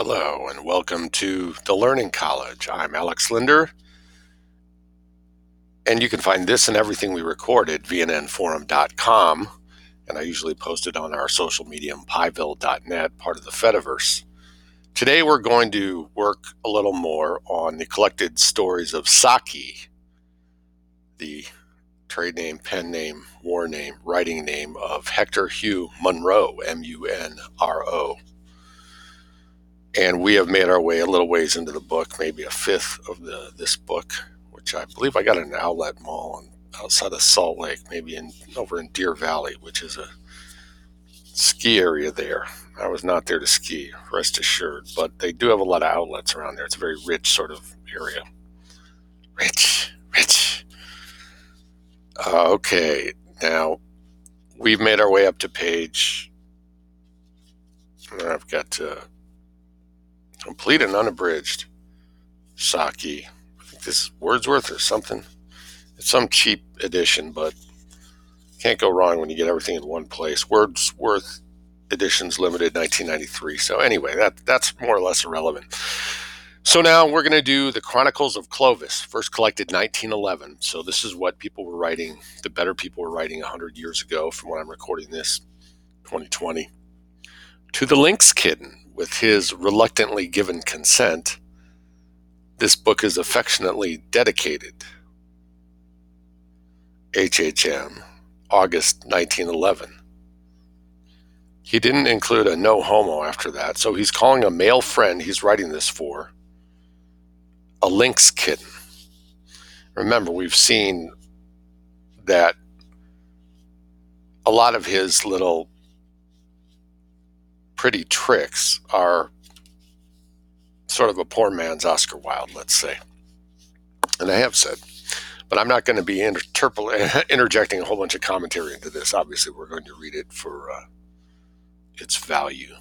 Hello and welcome to The Learning College. I'm Alex Linder, and you can find this and everything we record at vnnforum.com, and I usually post it on our social medium, pieville.net, part of the Fediverse. Today we're going to work a little more on the collected stories of Saki, the trade name, pen name, war name, writing name of Hector Hugh Munro, M-U-N-R-O. And we have made our way a little ways into the book, maybe a fifth of this book, which I believe I got in an outlet mall outside of Salt Lake, maybe over in Deer Valley, which is a ski area there. I was not there to ski, rest assured, but they do have a lot of outlets around there. It's a very rich sort of area. Rich. Okay, now we've made our way up to page. I've got complete and unabridged Saki. I think this is Wordsworth or something. It's some cheap edition, but can't go wrong when you get everything in one place. Wordsworth Editions Limited, 1993. So anyway, that's more or less irrelevant. So now we're going to do the Chronicles of Clovis, first collected 1911. So this is what people were writing, the better people were writing 100 years ago from when I'm recording this, 2020. To the Lynx Kitten, with his reluctantly given consent, this book is affectionately dedicated. HHM, August 1911. He didn't include a no homo after that, so he's calling a male friend he's writing this for a lynx kitten. Remember, we've seen that a lot of his little pretty tricks are sort of a poor man's Oscar Wilde, let's say. And I have said, but I'm not going to be interjecting a whole bunch of commentary into this. Obviously, we're going to read it for its value.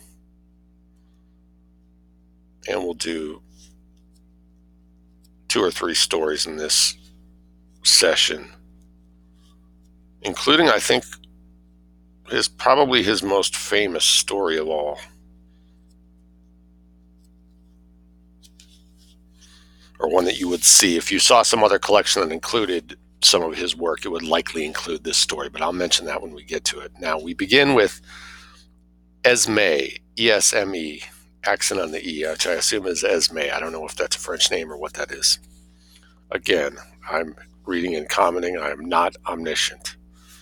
And we'll do 2 or 3 stories in this session, including, I think, probably his most famous story of all. Or one that you would see. If you saw some other collection that included some of his work, it would likely include this story, but I'll mention that when we get to it. Now, we begin with Esme, E-S-M-E, accent on the E, which I assume is Esme. I don't know if that's a French name or what that is. Again, I'm reading and commenting. I am not omniscient.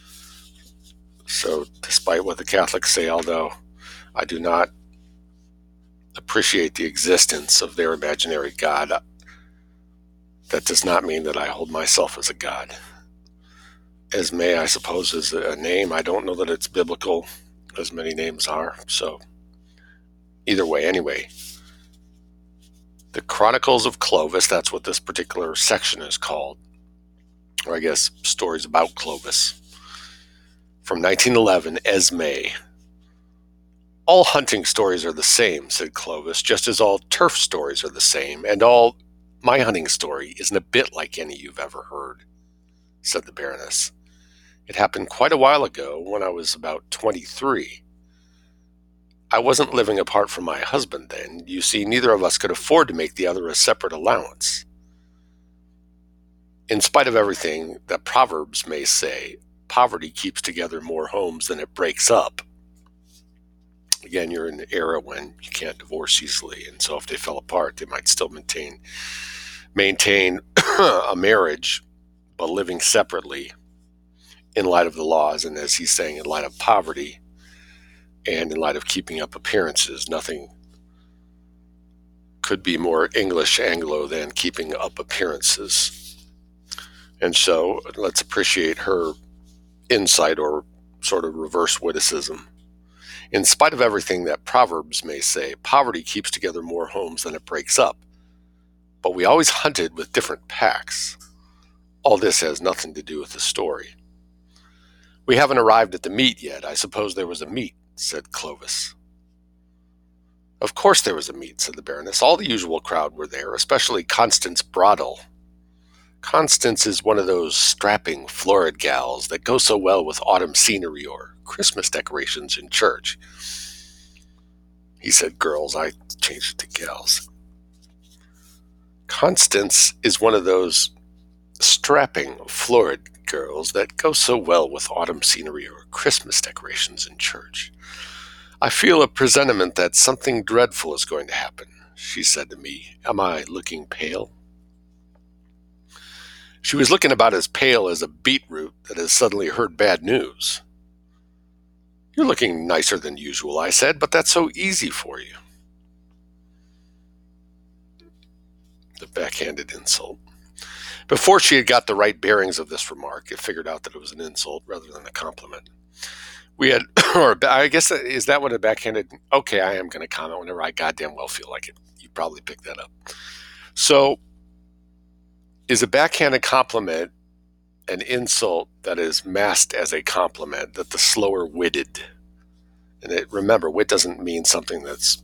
So despite what the Catholics say, although I do not appreciate the existence of their imaginary God, that does not mean that I hold myself as a god. Esme, I suppose, is a name. I don't know that it's biblical, as many names are. So either way, anyway, the Chronicles of Clovis, that's what this particular section is called, or I guess stories about Clovis. From 1911, Esme. All hunting stories are the same, said Clovis, just as all turf stories are the same, and all my hunting story isn't a bit like any you've ever heard, said the Baroness. It happened quite a while ago, when I was about 23. I wasn't living apart from my husband then. You see, neither of us could afford to make the other a separate allowance. In spite of everything that Proverbs may say, poverty keeps together more homes than it breaks up. Again, you're in an era when you can't divorce easily, and so if they fell apart, they might still maintain a marriage, but living separately in light of the laws, and as he's saying, in light of poverty and in light of keeping up appearances. Nothing could be more English Anglo than keeping up appearances. And so let's appreciate her insight, or sort of reverse witticism. In spite of everything that Proverbs may say, poverty keeps together more homes than it breaks up. But we always hunted with different packs. All this has nothing to do with the story. We haven't arrived at the meet yet. I suppose there was a meet, said Clovis. Of course there was a meet, said the Baroness. All the usual crowd were there, especially Constance Broddle. Constance is one of those strapping, florid gals that go so well with autumn scenery or Christmas decorations in church. He said girls. I changed it to gals. Constance is one of those strapping, florid girls that go so well with autumn scenery or Christmas decorations in church. I feel a presentiment that something dreadful is going to happen, she said to me. Am I looking pale? She was looking about as pale as a beetroot that has suddenly heard bad news. You're looking nicer than usual, I said, but that's so easy for you. The backhanded insult. Before she had got the right bearings of this remark, it figured out that it was an insult rather than a compliment. We had, or I guess, is that what a backhanded? Okay, I am going to comment whenever I goddamn well feel like it. You probably picked that up. So, is a backhanded compliment an insult that is masked as a compliment that the slower witted? And remember, wit doesn't mean something that's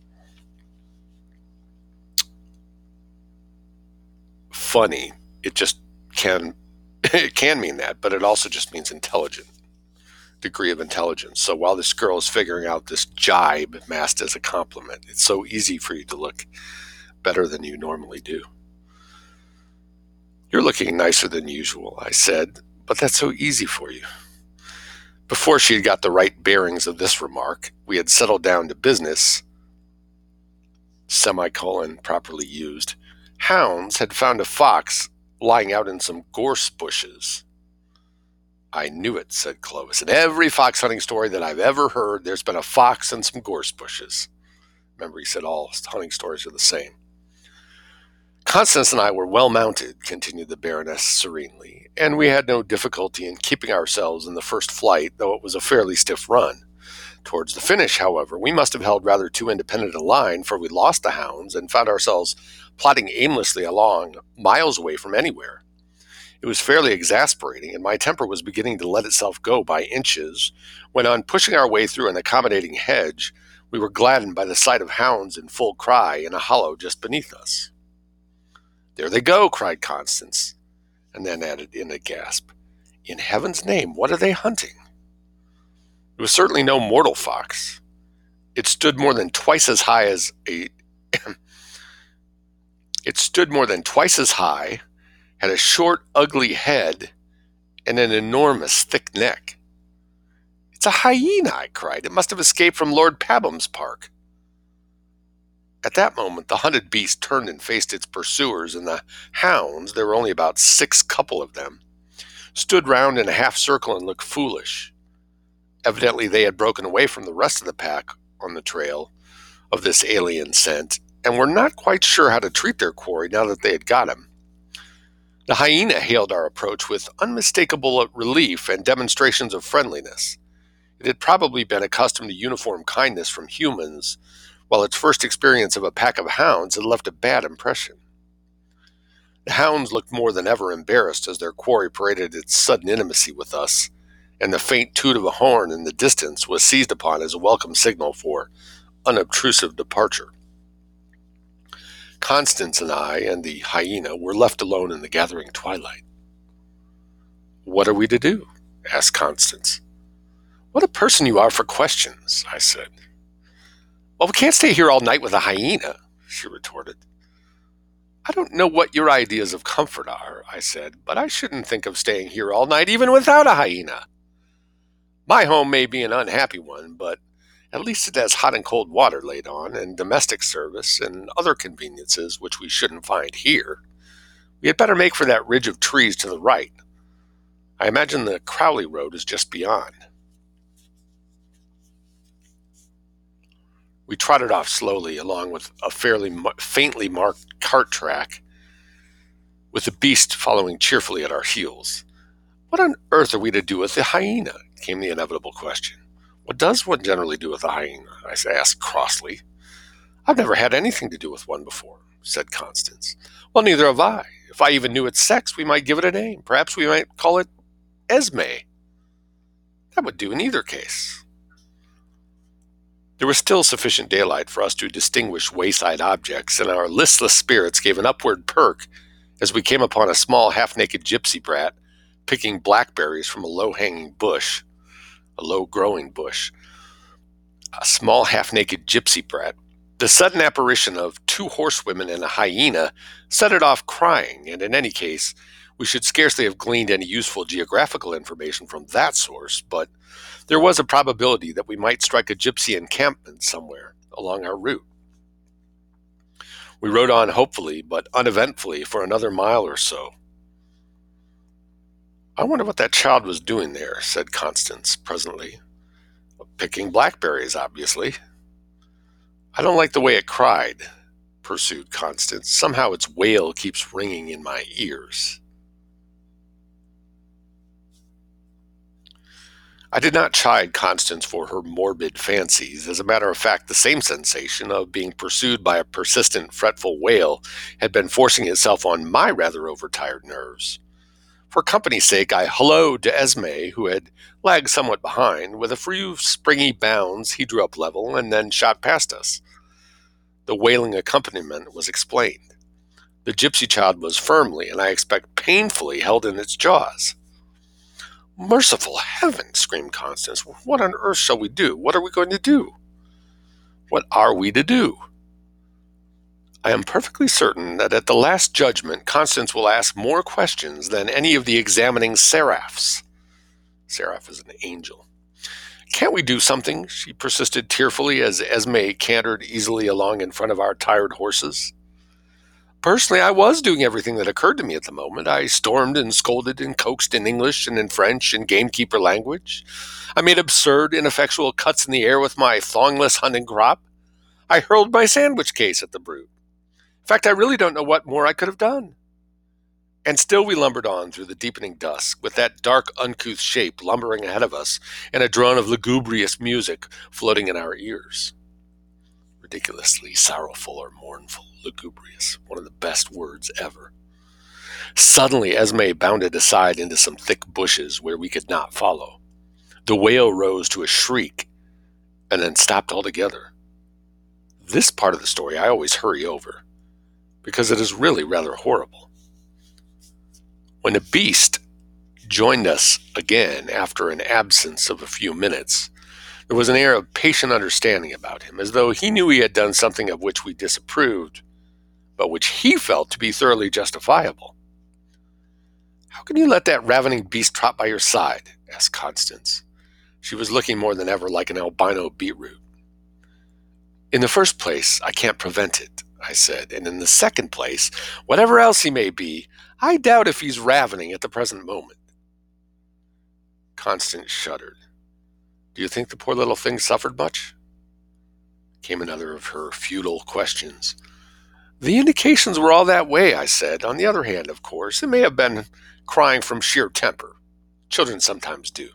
funny. It just can, it can mean that, but it also just means intelligent. Degree of intelligence. So while this girl is figuring out this jibe masked as a compliment, it's so easy for you to look better than you normally do. You're looking nicer than usual, I said, but that's so easy for you. Before she had got the right bearings of this remark, we had settled down to business, semicolon properly used. Hounds had found a fox lying out in some gorse bushes. I knew it, said Clovis. In every fox hunting story that I've ever heard, there's been a fox and some gorse bushes. Remember, he said all hunting stories are the same. Constance and I were well mounted, continued the Baroness serenely, and we had no difficulty in keeping ourselves in the first flight, though it was a fairly stiff run. Towards the finish, however, we must have held rather too independent a line, for we lost the hounds and found ourselves plodding aimlessly along, miles away from anywhere. It was fairly exasperating, and my temper was beginning to let itself go by inches, when on pushing our way through an accommodating hedge, we were gladdened by the sight of hounds in full cry in a hollow just beneath us. There they go, cried Constance, and then added in a gasp, in heaven's name, what are they hunting? It was certainly no mortal fox. It stood more than twice as high as a... It stood more than twice as high, had a short, ugly head, and an enormous, thick neck. It's a hyena, I cried. It must have escaped from Lord Pabham's park. At that moment, the hunted beast turned and faced its pursuers, and the hounds, there were only about 6 couple of them, stood round in a half circle and looked foolish. Evidently, they had broken away from the rest of the pack on the trail of this alien scent, and were not quite sure how to treat their quarry now that they had got him. The hyena hailed our approach with unmistakable relief and demonstrations of friendliness. It had probably been accustomed to uniform kindness from humans, while its first experience of a pack of hounds had left a bad impression. The hounds looked more than ever embarrassed as their quarry paraded its sudden intimacy with us, and the faint toot of a horn in the distance was seized upon as a welcome signal for unobtrusive departure. Constance and I and the hyena were left alone in the gathering twilight. What are we to do? Asked Constance. What a person you are for questions, I said. Well, we can't stay here all night with a hyena, she retorted. I don't know what your ideas of comfort are, I said, but I shouldn't think of staying here all night even without a hyena. My home may be an unhappy one, but at least it has hot and cold water laid on, and domestic service, and other conveniences which we shouldn't find here. We had better make for that ridge of trees to the right. I imagine the Crowley Road is just beyond. We trotted off slowly along with a fairly faintly marked cart track, with the beast following cheerfully at our heels. What on earth are we to do with the hyena? Came the inevitable question. What does one generally do with a hyena? I asked crossly. I've never had anything to do with one before, said Constance. Well, neither have I. If I even knew its sex, we might give it a name. Perhaps we might call it Esme. That would do in either case. There was still sufficient daylight for us to distinguish wayside objects, and our listless spirits gave an upward perk as we came upon a small half-naked gypsy brat picking blackberries from a low-hanging bush, a low-growing bush. a small half-naked gypsy brat. The sudden apparition of two horsewomen and a hyena set it off crying, and in any case, we should scarcely have gleaned any useful geographical information from that source, but there was a probability that we might strike a gypsy encampment somewhere along our route. We rode on hopefully, but uneventfully, for another mile or so. "I wonder what that child was doing there," said Constance presently. "Picking blackberries, obviously." "I don't like the way it cried," pursued Constance. "Somehow its wail keeps ringing in my ears." I did not chide Constance for her morbid fancies. As a matter of fact, the same sensation of being pursued by a persistent, fretful wail had been forcing itself on my rather overtired nerves. For company's sake, I helloed to Esme, who had lagged somewhat behind. With a few springy bounds, he drew up level and then shot past us. The wailing accompaniment was explained. The gypsy child was firmly, and I expect painfully, held in its jaws. "Merciful heaven!" screamed Constance. "What on earth shall we do? What are we going to do?" "What are we to do?" I am perfectly certain that at the last judgment, Constance will ask more questions than any of the examining seraphs. Seraph is an angel. "Can't we do something?" she persisted tearfully as Esme cantered easily along in front of our tired horses. Personally, I was doing everything that occurred to me at the moment. I stormed and scolded and coaxed in English and in French and gamekeeper language. I made absurd, ineffectual cuts in the air with my thongless hunting crop. I hurled my sandwich case at the brute. In fact, I really don't know what more I could have done. And still we lumbered on through the deepening dusk, with that dark, uncouth shape lumbering ahead of us and a drone of lugubrious music floating in our ears. Ridiculously sorrowful or mournful. Lugubrious, one of the best words ever. Suddenly, Esme bounded aside into some thick bushes where we could not follow. The wail rose to a shriek and then stopped altogether. This part of the story I always hurry over, because it is really rather horrible. When the beast joined us again after an absence of a few minutes, there was an air of patient understanding about him, as though he knew he had done something of which we disapproved, but which he felt to be thoroughly justifiable. "How can you let that ravening beast trot by your side?" asked Constance. She was looking more than ever like an albino beetroot. "In the first place, I can't prevent it," I said, "and in the second place, whatever else he may be, I doubt if he's ravening at the present moment." Constance shuddered. "Do you think the poor little thing suffered much?" Came another of her futile questions. "The indications were all that way," I said. "On the other hand, of course, it may have been crying from sheer temper. Children sometimes do."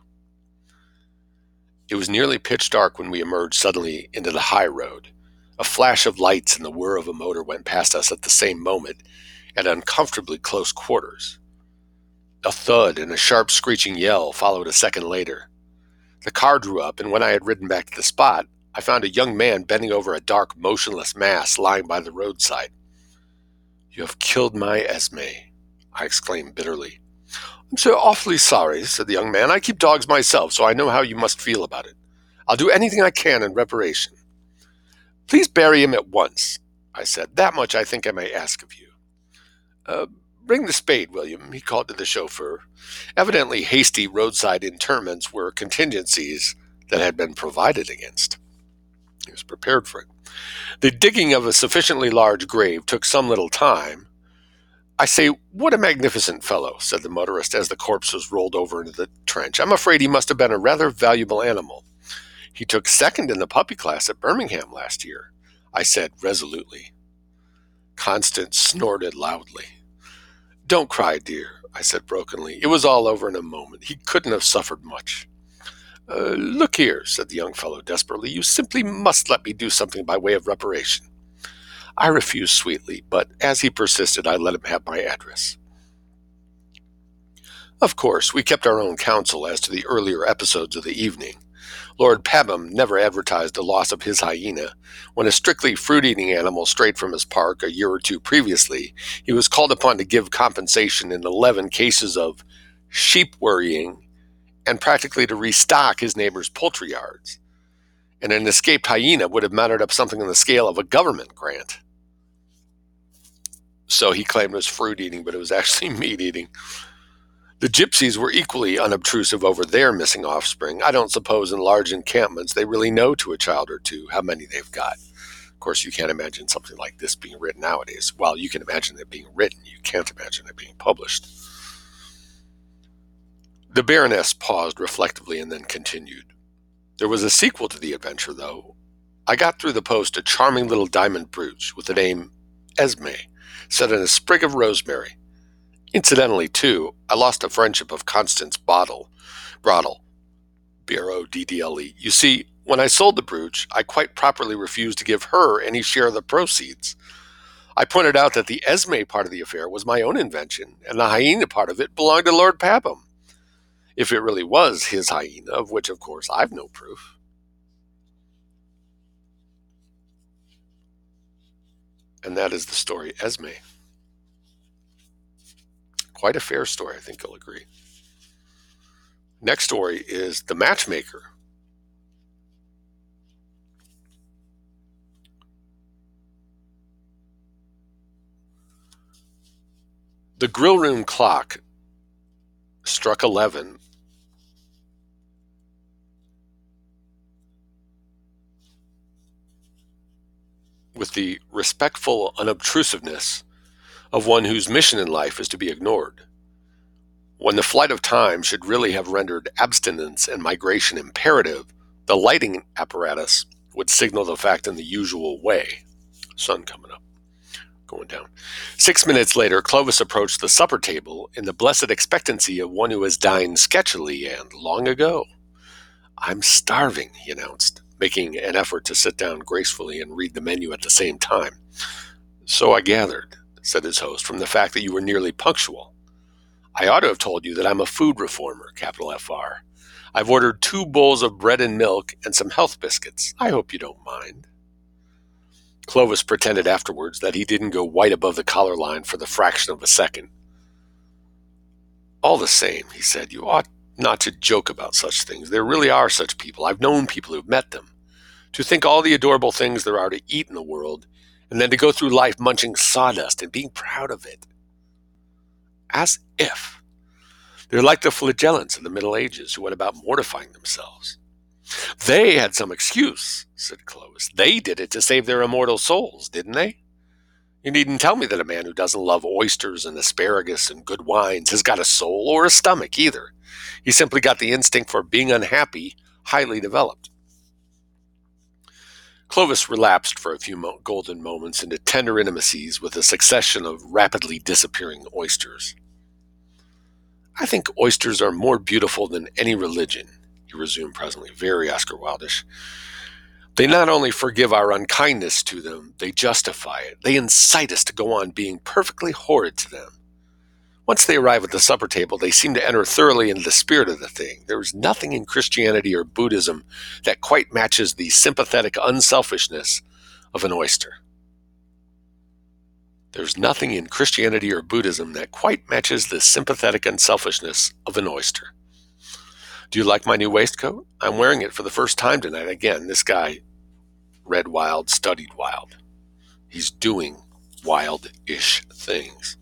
It was nearly pitch dark when we emerged suddenly into the high road. A flash of lights and the whir of a motor went past us at the same moment, at uncomfortably close quarters. A thud and a sharp screeching yell followed a second later. The car drew up, and when I had ridden back to the spot, I found a young man bending over a dark, motionless mass lying by the roadside. "You have killed my Esme," I exclaimed bitterly. "I'm so awfully sorry," said the young man. "I keep dogs myself, so I know how you must feel about it. I'll do anything I can in reparation." "Please bury him at once," I said. "That much I think I may ask of you. Bring the spade, William," he called to the chauffeur. Evidently hasty roadside interments were contingencies that had been provided against. He was prepared for it. The digging of a sufficiently large grave took some little time. "I say, what a magnificent fellow," said the motorist as the corpse was rolled over into the trench. "I'm afraid he must have been a rather valuable animal." "He took second in the puppy class at Birmingham last year," I said resolutely. Constance snorted loudly. "Don't cry, dear," I said brokenly. "It was all over in a moment. He couldn't have suffered much." Look here," said the young fellow desperately. "You simply must let me do something by way of reparation." I refused sweetly, but as he persisted, I let him have my address. Of course, we kept our own counsel as to the earlier episodes of the evening. Lord Pabham never advertised the loss of his hyena. When a strictly fruit-eating animal strayed from his park a year or two previously, he was called upon to give compensation in 11 cases of sheep worrying and practically to restock his neighbors' poultry yards. and an escaped hyena would have mounted up something on the scale of a government grant. So he claimed it was fruit eating, but it was actually meat eating. The gypsies were equally unobtrusive over their missing offspring. I don't suppose in large encampments they really know to a child or two how many they've got. Of course, you can't imagine something like this being written nowadays. While you can imagine it being written, you can't imagine it being published. The Baroness paused reflectively and then continued. There was a sequel to the adventure, though. I got through the post a charming little diamond brooch with the name Esme, set in a sprig of rosemary. Incidentally, too, I lost a friendship of Constance Brodle, B-R-O-D-D-L-E. You see, when I sold the brooch, I quite properly refused to give her any share of the proceeds. I pointed out that the Esme part of the affair was my own invention, and the hyena part of it belonged to Lord Papham. If it really was his hyena, of which, of course, I've no proof. And that is the story Esme. Quite a fair story, I think you'll agree. Next story is The Matchmaker. The grill room clock struck 11 with the respectful unobtrusiveness of one whose mission in life is to be ignored. When the flight of time should really have rendered abstinence and migration imperative, the lighting apparatus would signal the fact in the usual way. Sun coming up, going down. 6 minutes later, Clovis approached the supper table in the blessed expectancy of one who has dined sketchily and long ago. I'm starving, he announced, making an effort to sit down gracefully and read the menu at the same time. So I gathered, said his host, from the fact that you were nearly punctual. I ought to have told you that I'm a food reformer, capital F-R. I've ordered 2 bowls of bread and milk and some health biscuits. I hope you don't mind. Clovis pretended afterwards that he didn't go white above the collar line for the fraction of a second. All the same, he said, you ought not to joke about such things. There really are such people. I've known people who've met them. To think all the adorable things there are to eat in the world, and then to go through life munching sawdust and being proud of it. As if. They're like the flagellants of the Middle Ages who went about mortifying themselves. They had some excuse, said Clovis. They did it to save their immortal souls, didn't they? You needn't tell me that a man who doesn't love oysters and asparagus and good wines has got a soul or a stomach either. He simply got the instinct for being unhappy highly developed. Clovis relapsed for a few golden moments into tender intimacies with a succession of rapidly disappearing oysters. I think oysters are more beautiful than any religion, he resumed presently, very Oscar Wildish. They not only forgive our unkindness to them, they justify it. They incite us to go on being perfectly horrid to them. Once they arrive at the supper table, they seem to enter thoroughly into the spirit of the thing. There is nothing in Christianity or Buddhism that quite matches the sympathetic unselfishness of an oyster. There's nothing in Christianity or Buddhism that quite matches the sympathetic unselfishness of an oyster. Do you like my new waistcoat? I'm wearing it for the first time tonight. Again, this guy read Wilde, studied Wilde. He's doing wild-ish things.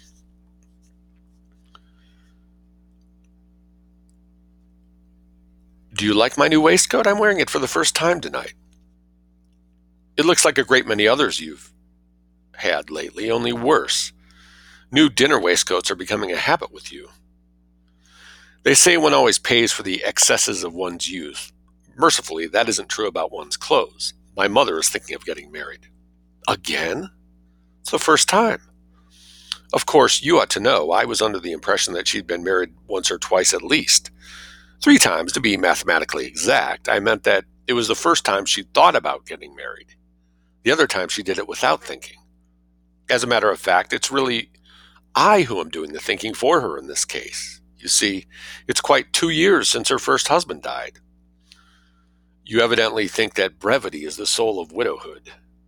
Do you like my new waistcoat? I'm wearing it for the first time tonight. It looks like a great many others you've had lately, only worse. New dinner waistcoats are becoming a habit with you. They say one always pays for the excesses of one's youth. Mercifully, that isn't true about one's clothes. My mother is thinking of getting married. Again? It's the first time. Of course, you ought to know, I was under the impression that she'd been married once or twice at least. 3 times, to be mathematically exact. I meant that it was the first time she'd thought about getting married. The other time she did it without thinking. As a matter of fact, it's really I who am doing the thinking for her in this case. You see, it's quite 2 years since her first husband died. You evidently think that brevity is the soul of widowhood.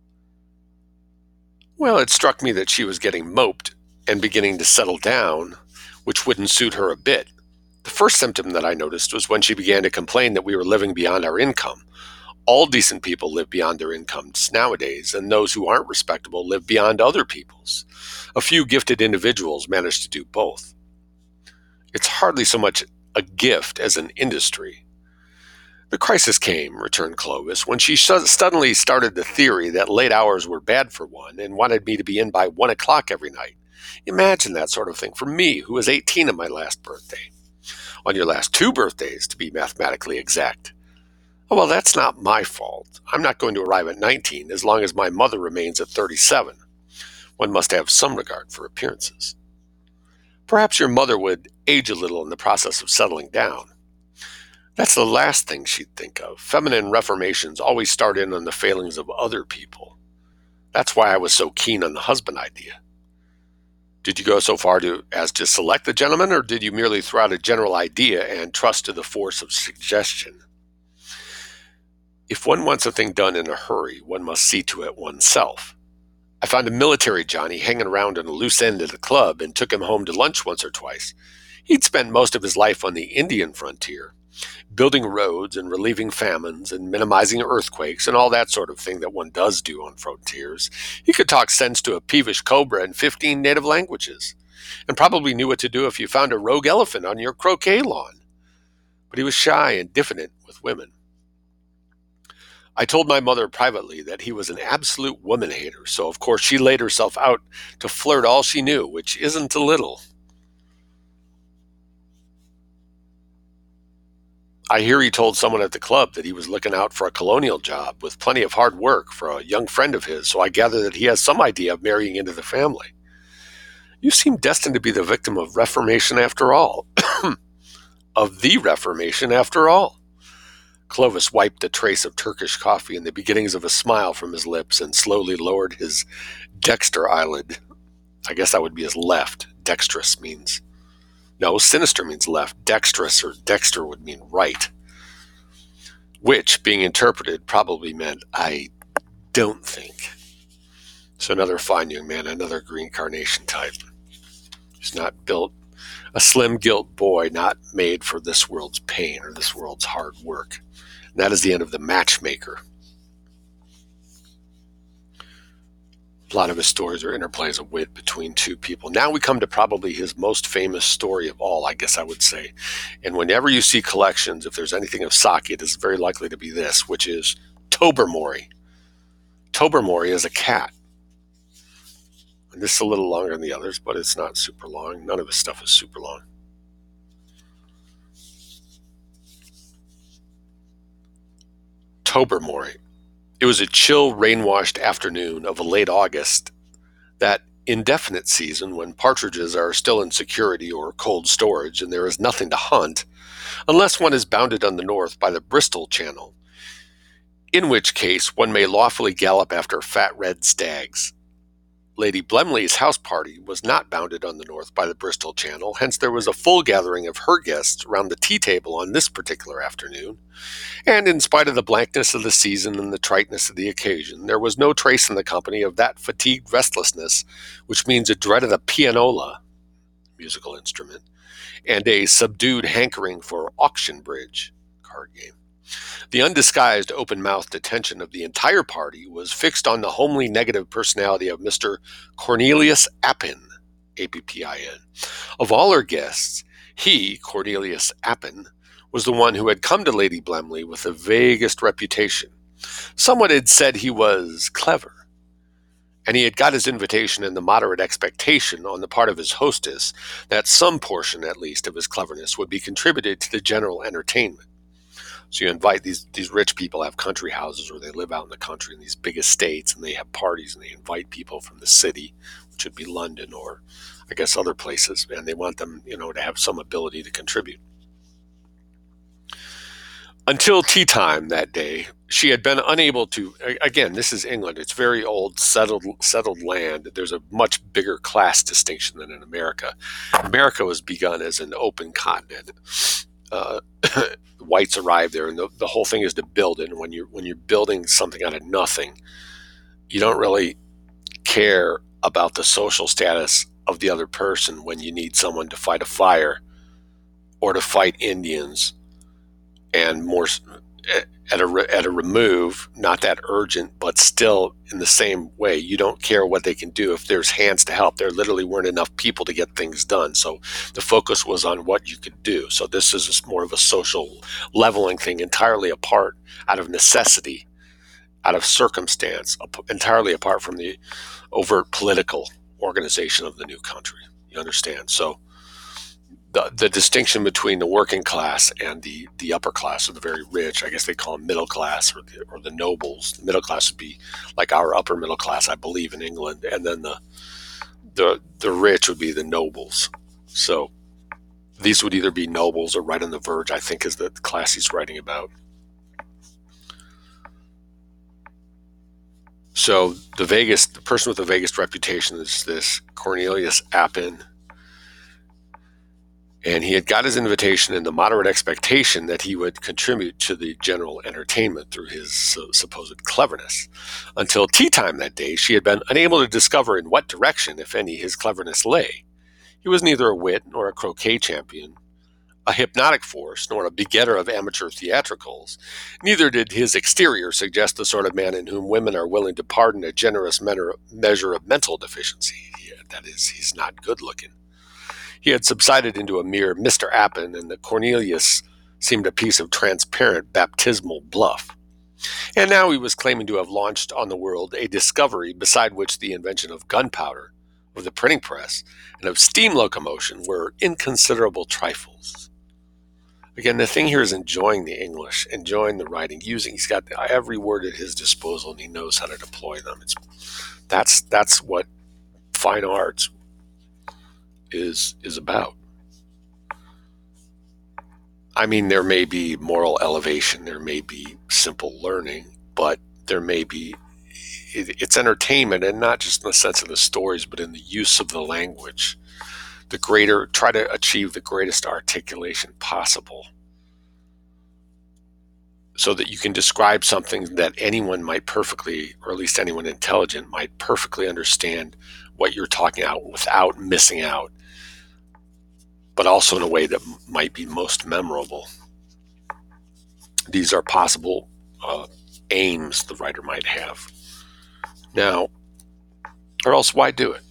Well, it struck me that she was getting moped and beginning to settle down, which wouldn't suit her a bit. The first symptom that I noticed was when she began to complain that we were living beyond our income. All decent people live beyond their incomes nowadays, and those who aren't respectable live beyond other people's. A few gifted individuals manage to do both. It's hardly so much a gift as an industry. The crisis came, returned Clovis, when she suddenly started the theory that late hours were bad for one and wanted me to be in by 1 o'clock every night. Imagine that sort of thing for me, who was 18 on my last birthday. On your last 2 birthdays, to be mathematically exact. Oh, well, that's not my fault. I'm not going to arrive at 19 as long as my mother remains at 37. One must have some regard for appearances. Perhaps your mother would age a little in the process of settling down. That's the last thing she'd think of. Feminine reformations always start in on the failings of other people. That's why I was so keen on the husband idea. Did you go so far as to select the gentleman, or did you merely throw out a general idea and trust to the force of suggestion? If one wants a thing done in a hurry, one must see to it oneself. I found a military Johnny hanging around on a loose end at a club and took him home to lunch once or twice. He'd spent most of his life on the Indian frontier, building roads and relieving famines and minimizing earthquakes and all that sort of thing that one does do on frontiers. He could talk sense to a peevish cobra in 15 native languages, and probably knew what to do if you found a rogue elephant on your croquet lawn. But he was shy and diffident with women. I told my mother privately that he was an absolute woman-hater, so of course she laid herself out to flirt all she knew, which isn't a little. I hear he told someone at the club that he was looking out for a colonial job with plenty of hard work for a young friend of his, so I gather that he has some idea of marrying into the family. You seem destined to be the victim of Reformation after all. Of the Reformation after all. Clovis wiped a trace of Turkish coffee and the beginnings of a smile from his lips and slowly lowered his dexter eyelid. I guess that would be his left. Dexterous means... No, sinister means left. Dexterous or dexter would mean right. Which, being interpreted, probably meant I don't think. So another fine young man, another green carnation type. He's not built, a slim gilt boy not made for this world's pain or this world's hard work. And that is the end of the matchmaker. A lot of his stories are interplays of wit between two people. Now we come to probably his most famous story of all, I guess I would say. And whenever you see collections, if there's anything of Saki, it is very likely to be this, which is Tobermory. Tobermory is a cat. And this is a little longer than the others, but it's not super long. None of his stuff is super long. Tobermory. It was a chill, rain-washed afternoon of a late August, that indefinite season when partridges are still in security or cold storage and there is nothing to hunt, unless one is bounded on the north by the Bristol Channel, in which case one may lawfully gallop after fat red stags. Lady Blemley's house party was not bounded on the north by the Bristol Channel, hence there was a full gathering of her guests around the tea table on this particular afternoon, and in spite of the blankness of the season and the triteness of the occasion, there was no trace in the company of that fatigued restlessness which means a dread of the pianola, musical instrument, and a subdued hankering for auction bridge, card game. The undisguised, open-mouthed attention of the entire party was fixed on the homely negative personality of Mr. Cornelius Appin, A-P-P-I-N. Of all her guests, he, Cornelius Appin, was the one who had come to Lady Blemley with the vaguest reputation. Someone had said he was clever, and he had got his invitation in the moderate expectation on the part of his hostess that some portion, at least, of his cleverness would be contributed to the general entertainment. So you invite these rich people have country houses, or they live out in the country in these big estates, and they have parties, and they invite people from the city, which would be London or I guess other places, and they want them, to have some ability to contribute. Until tea time that day, she had been unable to, again, this is England, it's very old, settled land. There's a much bigger class distinction than in America. America was begun as an open continent. Whites arrive there, and the whole thing is to build it. And when you're building something out of nothing, you don't really care about the social status of the other person when you need someone to fight a fire or to fight Indians, and more at a remove, not that urgent, but still in the same way. You don't care what they can do if there's hands to help. There literally weren't enough people to get things done. So the focus was on what you could do. So this is more of a social leveling thing, entirely apart out of necessity, out of circumstance, entirely apart from the overt political organization of the new country. You understand? So the distinction between the working class and the upper class, or the very rich, I guess they call them middle class, or the nobles. The middle class would be like our upper middle class, I believe, in England, and then the rich would be the nobles. So these would either be nobles or right on the verge, I think, is the class he's writing about. So the person with the vaguest reputation is this Cornelius Appin. And he had got his invitation in the moderate expectation that he would contribute to the general entertainment through his supposed cleverness. Until tea time that day, she had been unable to discover in what direction, if any, his cleverness lay. He was neither a wit nor a croquet champion, a hypnotic force, nor a begetter of amateur theatricals. Neither did his exterior suggest the sort of man in whom women are willing to pardon a generous measure of mental deficiency. That is, he's not good looking. He had subsided into a mere Mr. Appin, and the Cornelius seemed a piece of transparent baptismal bluff. And now he was claiming to have launched on the world a discovery beside which the invention of gunpowder, of the printing press, and of steam locomotion were inconsiderable trifles. Again, the thing here is enjoying the English, enjoying the writing, he's got every word at his disposal, and he knows how to deploy them. That's what fine arts is about. I mean, there may be moral elevation, there may be simple learning, but there may be, it's entertainment, and not just in the sense of the stories, but in the use of the language. Try to achieve the greatest articulation possible so that you can describe something that anyone might perfectly, or at least anyone intelligent might perfectly understand what you're talking about without missing out, but also in a way that might be most memorable. These are possible aims the writer might have. Now, or else why do it?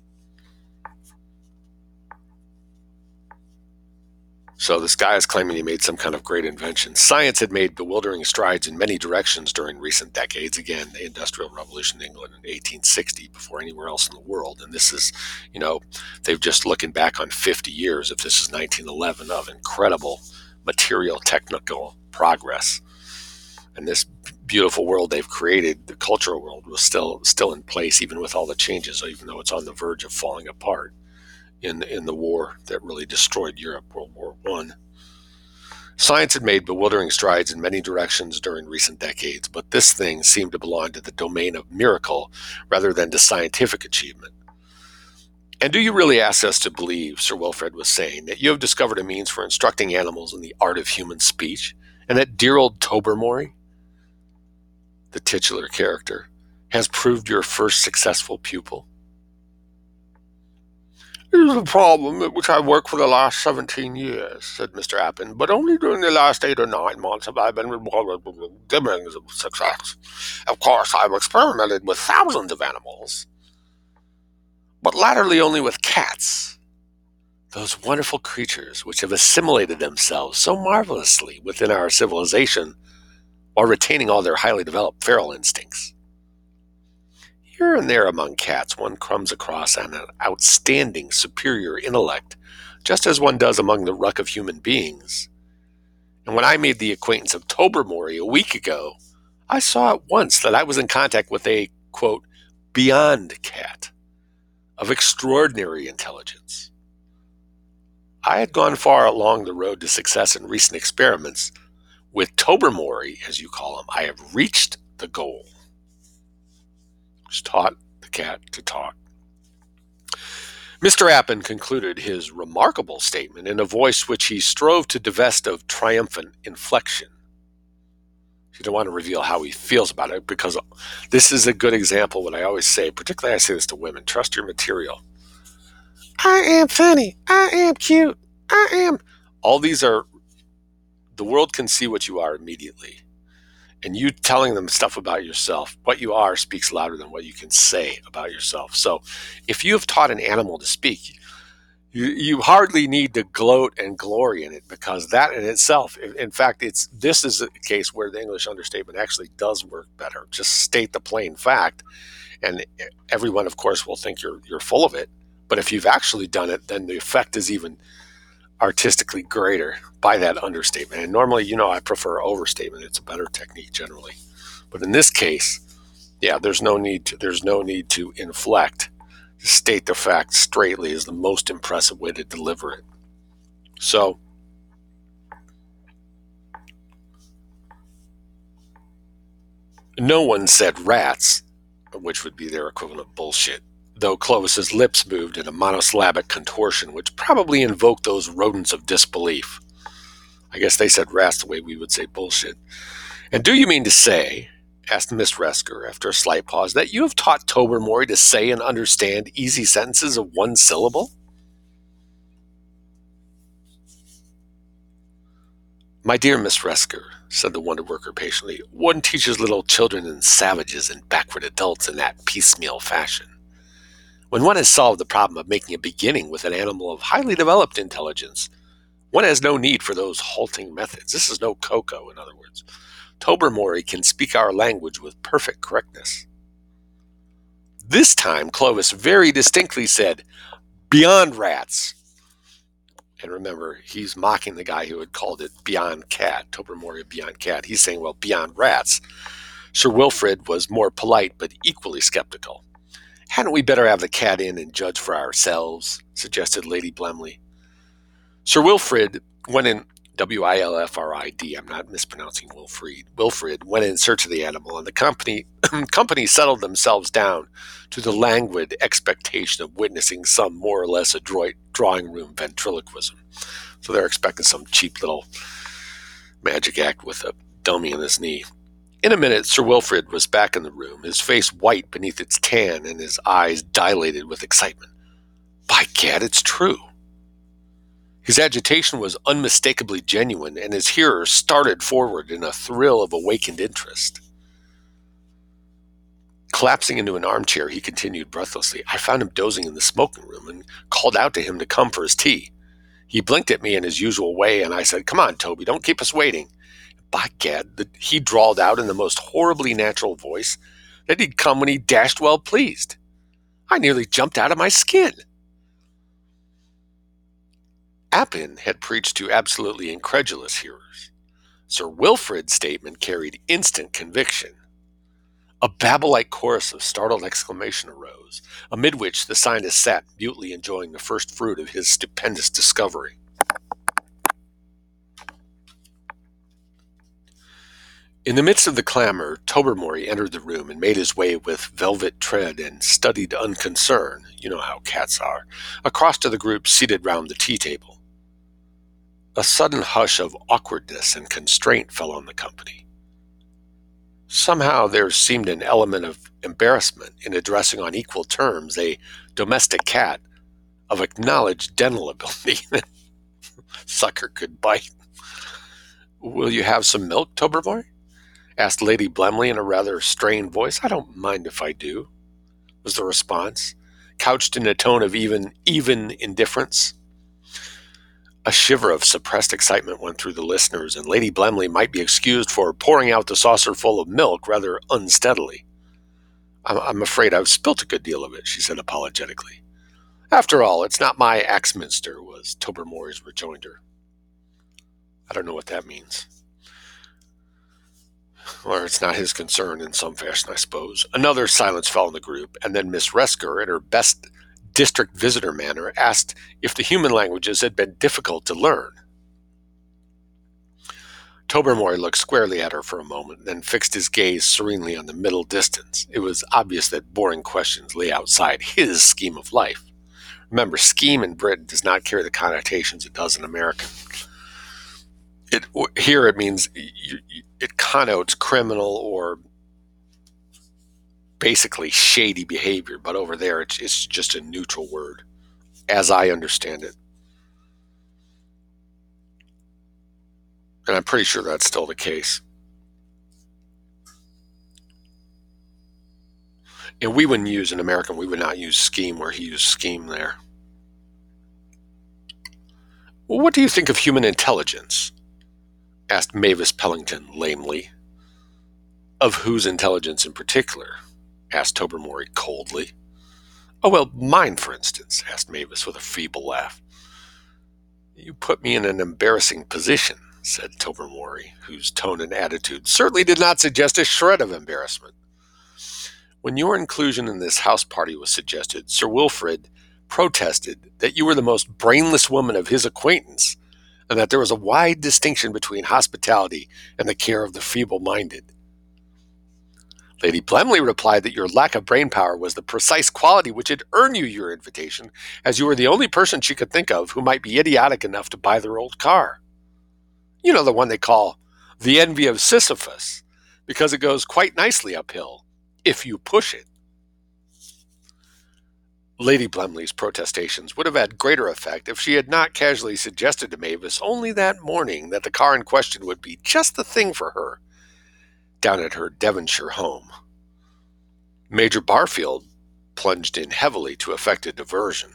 So this guy is claiming he made some kind of great invention. Science had made bewildering strides in many directions during recent decades. Again, the Industrial Revolution in England in 1860, before anywhere else in the world. And this is, they've just looking back on 50 years, if this is 1911, of incredible material technical progress. And this beautiful world they've created, the cultural world, was still in place, even with all the changes, even though it's on the verge of falling apart in the war that really destroyed Europe, World War I. Science had made bewildering strides in many directions during recent decades, but this thing seemed to belong to the domain of miracle rather than to scientific achievement. And do you really ask us to believe, Sir Wilfrid was saying, that you have discovered a means for instructing animals in the art of human speech, and that dear old Tobermory, the titular character, has proved your first successful pupil? It is a problem at which I worked for the last 17 years, said Mr. Appin, but only during the last 8 or 9 months have I been rewarded with glimmerings of success. Of course, I have experimented with thousands of animals, but latterly only with cats, those wonderful creatures which have assimilated themselves so marvelously within our civilization while retaining all their highly developed feral instincts. Here and there among cats one comes across an outstanding superior intellect, just as one does among the ruck of human beings. And when I made the acquaintance of Tobermory a week ago, I saw at once that I was in contact with a, quote, beyond cat of extraordinary intelligence. I had gone far along the road to success in recent experiments. With Tobermory, as you call him, I have reached the goal. Just taught the cat to talk. Mr. Appin concluded his remarkable statement in a voice which he strove to divest of triumphant inflection. He didn't want to reveal how he feels about it, because this is a good example of what I always say, particularly I say this to women: trust your material. I am funny. I am cute. I am. All these are The world can see what you are immediately. And you telling them stuff about yourself, what you are speaks louder than what you can say about yourself. So if you have taught an animal to speak, you hardly need to gloat and glory in it, because that in itself, in fact, this is a case where the English understatement actually does work better. Just state the plain fact, and everyone, of course, will think you're full of it. But if you've actually done it, then the effect is even artistically greater by that understatement. And normally, I prefer overstatement. It's a better technique generally. But in this case, yeah, there's no need to inflect. State the fact straightly is the most impressive way to deliver it. So, no one said rats, which would be their equivalent of bullshit, though Clovis's lips moved in a monosyllabic contortion which probably invoked those rodents of disbelief. I guess they said rats the way we would say bullshit. And do you mean to say, asked Miss Resker after a slight pause, that you have taught Tobermory to say and understand easy sentences of one syllable? My dear Miss Resker, said the wonder worker patiently, one teaches little children and savages and backward adults in that piecemeal fashion. When one has solved the problem of making a beginning with an animal of highly developed intelligence, one has no need for those halting methods. This is no Coco, in other words. Tobermory can speak our language with perfect correctness. This time, Clovis very distinctly said, beyond rats. And remember, he's mocking the guy who had called it beyond cat, Tobermory beyond cat. He's saying, well, beyond rats. Sir Wilfrid was more polite, but equally skeptical. Hadn't we better have the cat in and judge for ourselves, suggested Lady Blemley. Sir Wilfrid went in, Wilfrid, I'm not mispronouncing Wilfrid went in search of the animal, and the company settled themselves down to the languid expectation of witnessing some more or less adroit drawing room ventriloquism. So they're expecting some cheap little magic act with a dummy on his knee. In a minute, Sir Wilfrid was back in the room, his face white beneath its tan and his eyes dilated with excitement. By gad, it's true. His agitation was unmistakably genuine, and his hearers started forward in a thrill of awakened interest. Collapsing into an armchair, he continued breathlessly, I found him dozing in the smoking room and called out to him to come for his tea. He blinked at me in his usual way, and I said, come on, Toby, don't keep us waiting. By gad, he drawled out in the most horribly natural voice that he'd come when he dashed well pleased. I nearly jumped out of my skin. Appin had preached to absolutely incredulous hearers. Sir Wilfrid's statement carried instant conviction. A Babel-like chorus of startled exclamation arose, amid which the scientist sat mutely enjoying the first fruit of his stupendous discovery. In the midst of the clamor, Tobermory entered the room and made his way with velvet tread and studied unconcern, you know how cats are, across to the group seated round the tea table. A sudden hush of awkwardness and constraint fell on the company. Somehow there seemed an element of embarrassment in addressing on equal terms a domestic cat of acknowledged dental ability. Sucker could bite. Will you have some milk, Tobermory? Asked Lady Blemley in a rather strained voice. I don't mind if I do, was the response, couched in a tone of even indifference. A shiver of suppressed excitement went through the listeners, and Lady Blemley might be excused for pouring out the saucer full of milk rather unsteadily. I'm afraid I've spilt a good deal of it, she said apologetically. After all, it's not my Axminster, was Tobermory's rejoinder. I don't know what that means. Or it's not his concern in some fashion, I suppose. Another silence fell in the group, and then Miss Resker, in her best district visitor manner, asked if the human languages had been difficult to learn. Tobermory looked squarely at her for a moment, then fixed his gaze serenely on the middle distance. It was obvious that boring questions lay outside his scheme of life. Remember, scheme in Britain does not carry the connotations it does in American. Here it means it connotes criminal or basically shady behavior, but over there it's just a neutral word, as I understand it. And I'm pretty sure that's still the case. And we wouldn't use, in American, we would not use scheme where he used scheme there. Well, what do you think of human intelligence? Asked Mavis Pellington lamely. Of whose intelligence in particular? Asked Tobermory coldly. Oh, well, mine, for instance, asked Mavis with a feeble laugh. You put me in an embarrassing position, said Tobermory, whose tone and attitude certainly did not suggest a shred of embarrassment. When your inclusion in this house party was suggested, Sir Wilfrid protested that you were the most brainless woman of his acquaintance, and that there was a wide distinction between hospitality and the care of the feeble-minded. Lady Blemley replied that your lack of brain power was the precise quality which had earned you your invitation, as you were the only person she could think of who might be idiotic enough to buy their old car. You know, the one they call the envy of Sisyphus, because it goes quite nicely uphill, if you push it. Lady Blemley's protestations would have had greater effect if she had not casually suggested to Mavis only that morning that the car in question would be just the thing for her down at her Devonshire home. Major Barfield plunged in heavily to effect a diversion.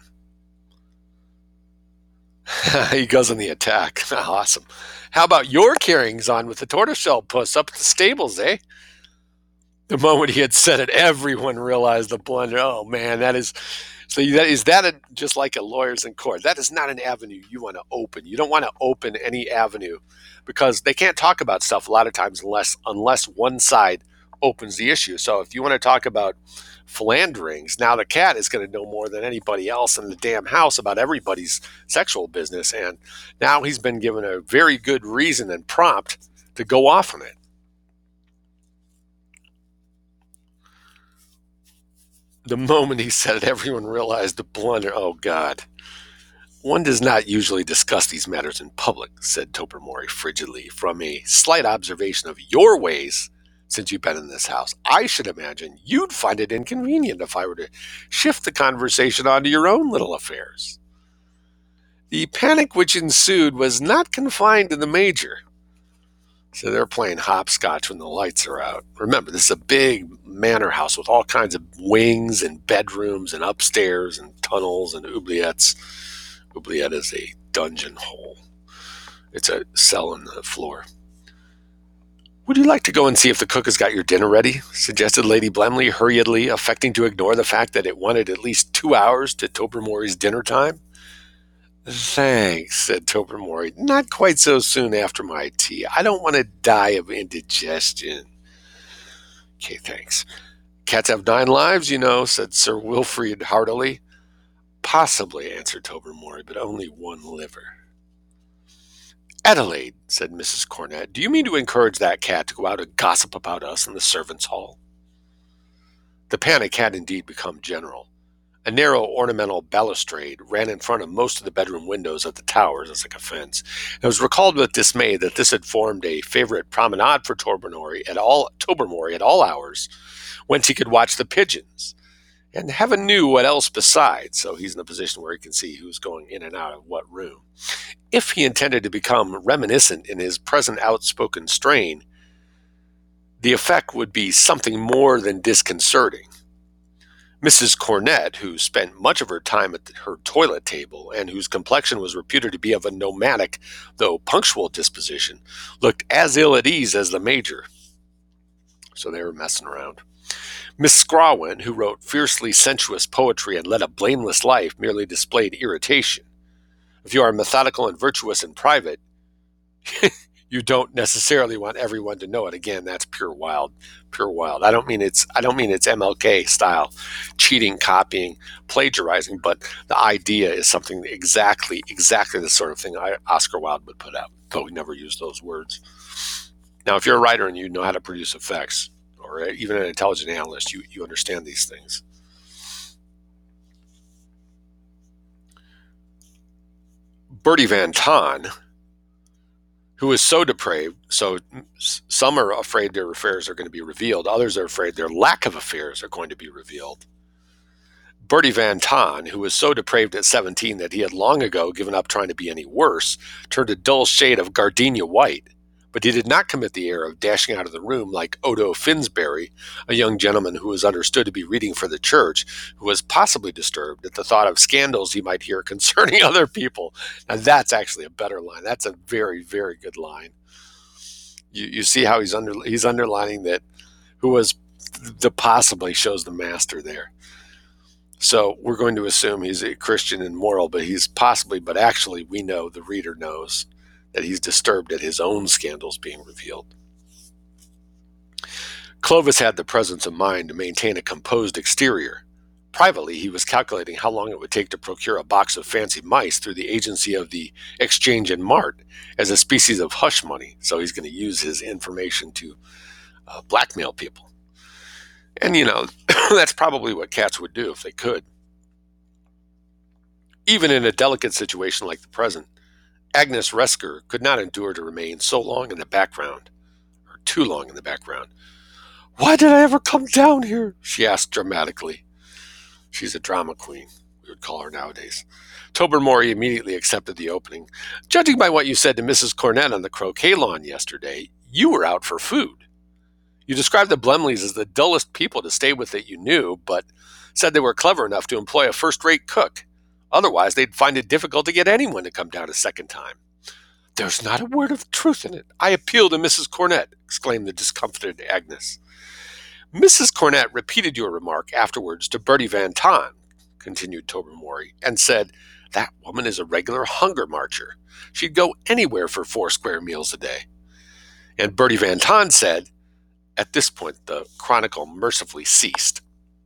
He goes on the attack. Awesome. How about your carryings on with the tortoiseshell puss up at the stables, eh? The moment he had said it, everyone realized the blunder. Oh man, that is just like a lawyer's in court? That is not an avenue you want to open. You don't want to open any avenue because they can't talk about stuff a lot of times unless one side opens the issue. So if you want to talk about philanderings, now the cat is going to know more than anybody else in the damn house about everybody's sexual business, and now he's been given a very good reason and prompt to go off on it. The moment he said it, everyone realized the blunder. Oh, God. One does not usually discuss these matters in public, said Tobermory frigidly, from a slight observation of your ways since you've been in this house. I should imagine you'd find it inconvenient if I were to shift the conversation onto your own little affairs. The panic which ensued was not confined to the Major. So they're playing hopscotch when the lights are out. Remember, this is a big manor house with all kinds of wings and bedrooms and upstairs and tunnels and oubliettes. Oubliette is a dungeon hole. It's a cell in the floor. Would you like to go and see if the cook has got your dinner ready? Suggested Lady Blemley hurriedly, affecting to ignore the fact that it wanted at least 2 hours to Tobermory's dinner time. Thanks, said Tobermory. Not quite so soon after my tea. I don't want to die of indigestion. Okay, thanks. Cats have 9 lives, you know, said Sir Wilfrid heartily. Possibly, answered Tobermory, but only 1 liver. Adelaide, said Mrs. Cornett, do you mean to encourage that cat to go out and gossip about us in the servants' hall? The panic had indeed become general. A narrow ornamental balustrade ran in front of most of the bedroom windows at the towers as like a fence. It was recalled with dismay that this had formed a favorite promenade for Tobermory at all hours, whence he could watch the pigeons. And heaven knew what else besides, so he's in a position where he can see who's going in and out of what room. If he intended to become reminiscent in his present outspoken strain, the effect would be something more than disconcerting. Mrs. Cornett, who spent much of her time at her toilet table and whose complexion was reputed to be of a nomadic, though punctual disposition, looked as ill at ease as the Major. So they were messing around. Miss Scrawwen, who wrote fiercely sensuous poetry and led a blameless life, merely displayed irritation. If you are methodical and virtuous in private, you don't necessarily want everyone to know it. Again, that's pure wild. I don't mean it's MLK style, cheating, copying, plagiarizing, but the idea is something exactly the sort of thing Oscar Wilde would put out, though he never used those words. Now, if you're a writer and you know how to produce effects, or even an intelligent analyst, you understand these things. Bertie Van Ton, who is so depraved, so some are afraid their affairs are going to be revealed, others are afraid their lack of affairs are going to be revealed. Bertie Van Ton, who was so depraved at 17 that he had long ago given up trying to be any worse, turned a dull shade of gardenia white. but he did not commit the error of dashing out of the room like Odo Finsbury, a young gentleman who was understood to be reading for the church, who was possibly disturbed at the thought of scandals he might hear concerning other people. Now, that's actually a better line. That's a very, very good line. You see how he's underlining that who was the possibly shows the master there. So we're going to assume he's a Christian and moral, but but actually we know, the reader knows, that he's disturbed at his own scandals being revealed. Clovis had the presence of mind to maintain a composed exterior. Privately, he was calculating how long it would take to procure a box of fancy mice through the agency of the Exchange and Mart as a species of hush money, so he's going to use his information to blackmail people. And, that's probably what cats would do if they could. Even in a delicate situation like the present, Agnes Resker could not endure to remain so long in the background, or too long in the background. "Why did I ever come down here?" she asked dramatically. She's a drama queen, we would call her nowadays. Tobermory immediately accepted the opening. "Judging by what you said to Mrs. Cornett on the croquet lawn yesterday, you were out for food. You described the Blemleys as the dullest people to stay with that you knew, but said they were clever enough to employ a first-rate cook. Otherwise, they'd find it difficult to get anyone to come down a second time." "There's not a word of truth in it. I appeal to Mrs. Cornett," exclaimed the discomfited Agnes. "Mrs. Cornett repeated your remark afterwards to Bertie Van Tahn," continued Tobermory, "and said, 'That woman is a regular hunger marcher. She'd go anywhere for 4 square meals a day.' And Bertie Van Tahn said—" At this point, the chronicle mercifully ceased.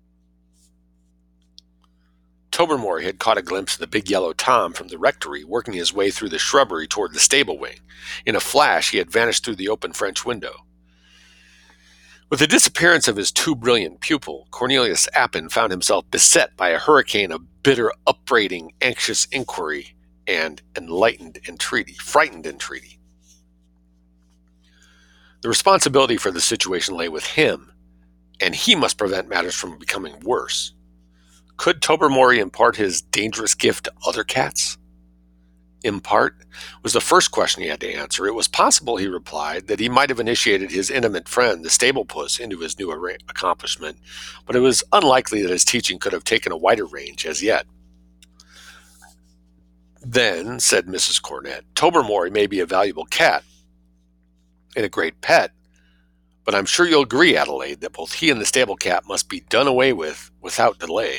Tobermory had caught a glimpse of the big yellow Tom from the rectory working his way through the shrubbery toward the stable wing. In a flash, he had vanished through the open French window. With the disappearance of his too brilliant pupil, Cornelius Appin found himself beset by a hurricane of bitter, upbraiding, anxious inquiry, and frightened entreaty. The responsibility for the situation lay with him, and he must prevent matters from becoming worse. Could Tobermory impart his dangerous gift to other cats? Impart was the first question he had to answer. It was possible, he replied, that he might have initiated his intimate friend, the stable puss, into his new accomplishment, but it was unlikely that his teaching could have taken a wider range as yet. "Then," said Mrs. Cornett, "Tobermory may be a valuable cat and a great pet, but I'm sure you'll agree, Adelaide, that both he and the stable cat must be done away with without delay."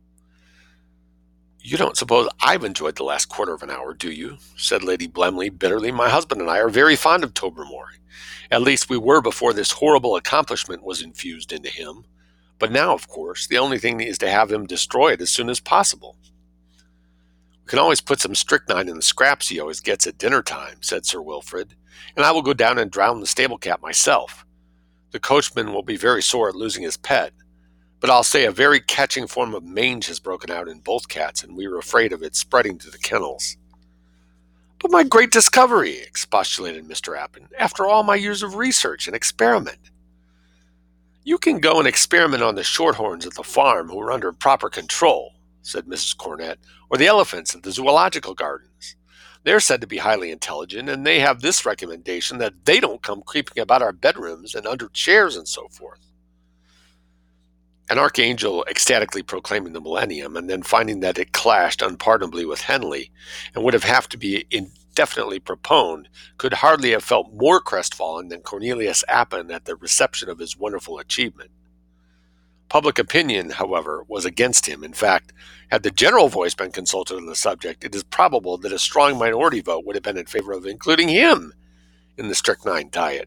"You don't suppose I've enjoyed the last quarter of an hour, do you?" said Lady Blemley bitterly. "My husband and I are very fond of Tobermory. At least we were before this horrible accomplishment was infused into him. But now, of course, the only thing is to have him destroyed as soon as possible." "We can always put some strychnine in the scraps he always gets at dinner time," said Sir Wilfrid, "and I will go down and drown the stable cat myself. The coachman will be very sore at losing his pet. But I'll say a very catching form of mange has broken out in both cats, and we are afraid of it spreading to the kennels." "But my great discovery," expostulated Mr. Appin, "after all my years of research and experiment." "You can go and experiment on the shorthorns at the farm who are under proper control," said Mrs. Cornett, "or the elephants at the zoological gardens. They're said to be highly intelligent, and they have this recommendation that they don't come creeping about our bedrooms and under chairs and so forth." An archangel ecstatically proclaiming the millennium and then finding that it clashed unpardonably with Henley and would have to be indefinitely proponed could hardly have felt more crestfallen than Cornelius Appin at the reception of his wonderful achievement. Public opinion, however, was against him. In fact, had the general voice been consulted on the subject, it is probable that a strong minority vote would have been in favor of including him in the strychnine diet.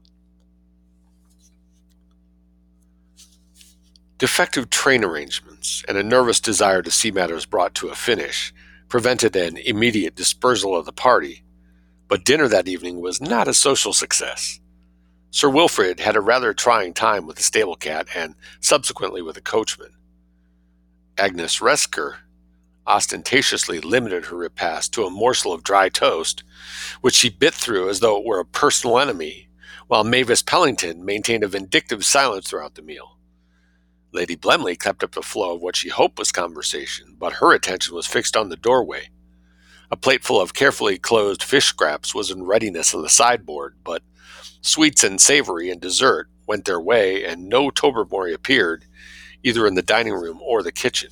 Defective train arrangements and a nervous desire to see matters brought to a finish prevented an immediate dispersal of the party, but dinner that evening was not a social success. Sir Wilfrid had a rather trying time with the stable cat and subsequently with the coachman. Agnes Resker ostentatiously limited her repast to a morsel of dry toast, which she bit through as though it were a personal enemy, while Mavis Pellington maintained a vindictive silence throughout the meal. Lady Blemley kept up the flow of what she hoped was conversation, but her attention was fixed on the doorway. A plate full of carefully closed fish scraps was in readiness on the sideboard, but sweets and savory and dessert went their way, and no Tobermory appeared, either in the dining room or the kitchen.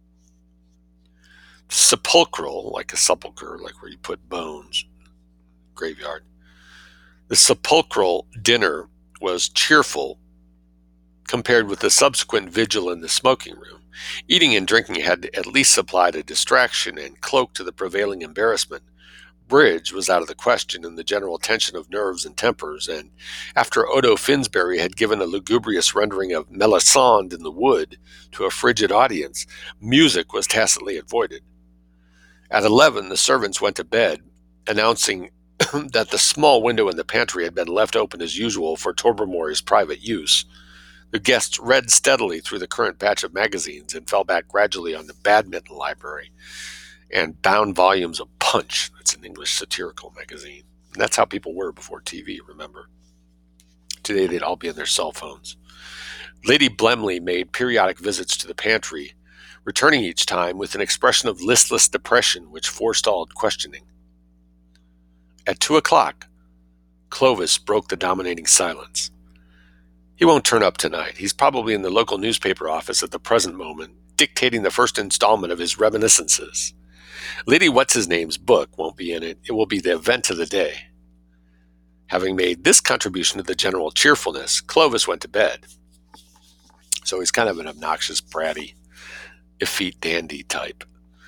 Sepulchral, like a sepulcher, like where you put bones, graveyard. The sepulchral dinner was cheerful compared with the subsequent vigil in the smoking room. Eating and drinking had at least supplied a distraction and cloak to the prevailing embarrassment. Bridge was out of the question in the general tension of nerves and tempers, and after Odo Finsbury had given a lugubrious rendering of Melisande in the Wood to a frigid audience, music was tacitly avoided. At 11, the servants went to bed, announcing that the small window in the pantry had been left open as usual for Tobermory's private use. The guests read steadily through the current batch of magazines and fell back gradually on the Badminton Library and bound volumes of Punch. That's an English satirical magazine. And that's how people were before TV, remember? Today they'd all be on their cell phones. Lady Blemley made periodic visits to the pantry, returning each time with an expression of listless depression which forestalled questioning. At 2 o'clock, Clovis broke the dominating silence. He won't turn up tonight. He's probably in the local newspaper office at the present moment, dictating the first installment of his reminiscences. Lady What's-His-Name's book won't be in it. It will be the event of the day. Having made this contribution to the general cheerfulness, Clovis went to bed. So he's kind of an obnoxious, bratty, effete dandy type.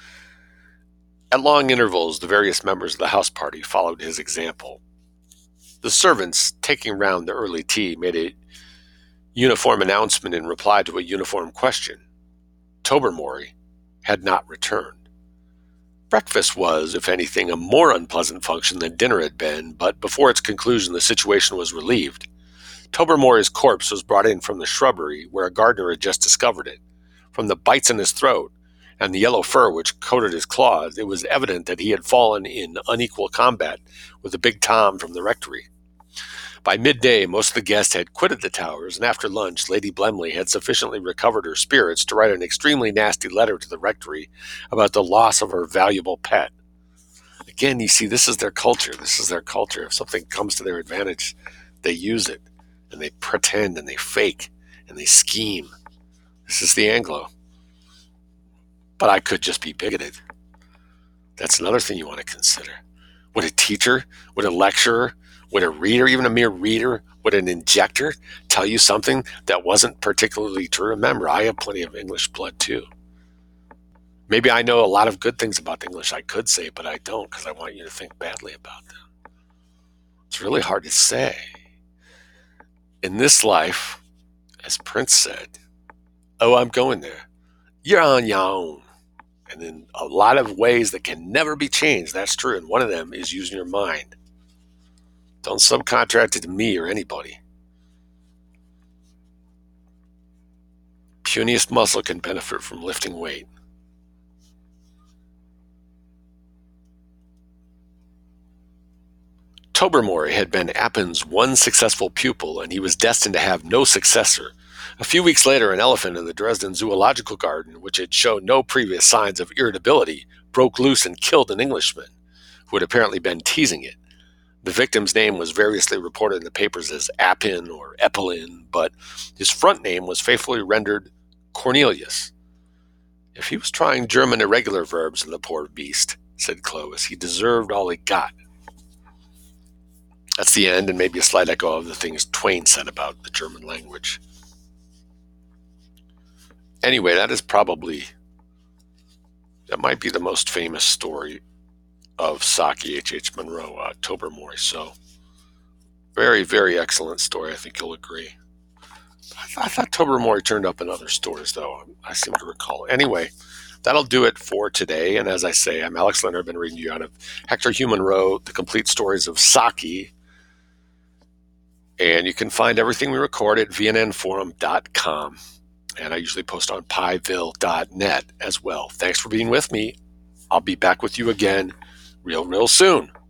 At long intervals, the various members of the house party followed his example. The servants, taking round the early tea, made a uniform announcement in reply to a uniform question. Tobermory had not returned. Breakfast was, if anything, a more unpleasant function than dinner had been, but before its conclusion the situation was relieved. Tobermory's corpse was brought in from the shrubbery where a gardener had just discovered it. From the bites in his throat and the yellow fur which coated his claws, it was evident that he had fallen in unequal combat with the big Tom from the rectory. By midday, most of the guests had quitted the Towers, and after lunch, Lady Blemley had sufficiently recovered her spirits to write an extremely nasty letter to the rectory about the loss of her valuable pet. Again, you see, this is their culture. This is their culture. If something comes to their advantage, they use it, and they pretend, and they fake, and they scheme. This is the Anglo. But I could just be bigoted. That's another thing you want to consider. Would a teacher, would a lecturer, would a reader, even a mere reader, would an injector tell you something that wasn't particularly true? Remember, I have plenty of English blood too. Maybe I know a lot of good things about English I could say, but I don't because I want you to think badly about them. It's really hard to say. In this life, as Prince said, oh, I'm going there. You're on your own. And in a lot of ways that can never be changed, that's true. And one of them is using your mind. Don't subcontract it to me or anybody. Puniest muscle can benefit from lifting weight. Tobermory had been Appin's one successful pupil, and he was destined to have no successor. A few weeks later, an elephant in the Dresden Zoological Garden, which had shown no previous signs of irritability, broke loose and killed an Englishman, who had apparently been teasing it. The victim's name was variously reported in the papers as Appin or Eppelin, but his front name was faithfully rendered Cornelius. If he was trying German irregular verbs in the poor beast, said Clovis, he deserved all he got. That's the end, and maybe a slight echo of the things Twain said about the German language. Anyway, that might be the most famous story of Saki H.H. Munro, Tobermory. So, very, very excellent story. I think you'll agree. I thought Tobermory turned up in other stories, though. I seem to recall. Anyway, that'll do it for today. And as I say, I'm Alex Leonard. I've been reading you out of Hector Hugh Munro, The Complete Stories of Saki. And you can find everything we record at vnnforum.com. And I usually post on pieville.net as well. Thanks for being with me. I'll be back with you again real soon.